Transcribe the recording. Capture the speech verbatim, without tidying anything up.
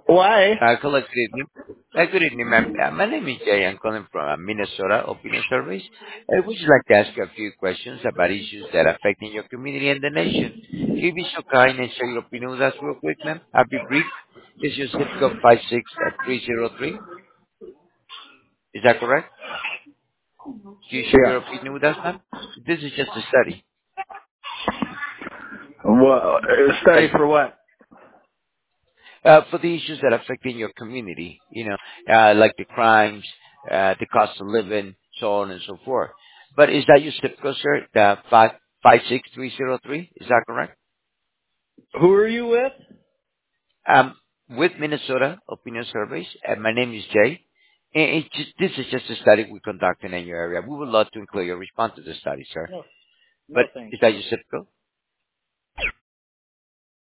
Why? Uh, hello, good evening. Uh, good evening, ma'am. Uh, my name is Jay. I'm calling from uh, Minnesota Opinion Surveys. I would just like to ask you a few questions about issues that are affecting your community and the nation. Can you be so kind and share your opinion with us real quick, ma'am? I'll be brief. Is your zip code five six three zero three? Is that correct? Can you share Yeah. your opinion with us, ma'am? This is just a study. Well, uh, study Like, for what? uh, for the issues that are affecting your community, you know, uh, like the crimes, uh, the cost of living, so on and so forth. But is that your zip code, sir? The five five six three zero three? Is that correct? Who are you with? Um, with Minnesota Opinion Surveys, and my name is Jay. And it just, this is just a study we're conducting in your area. We would love to include your response to the study, sir. No, But no, thank is that you. your zip code?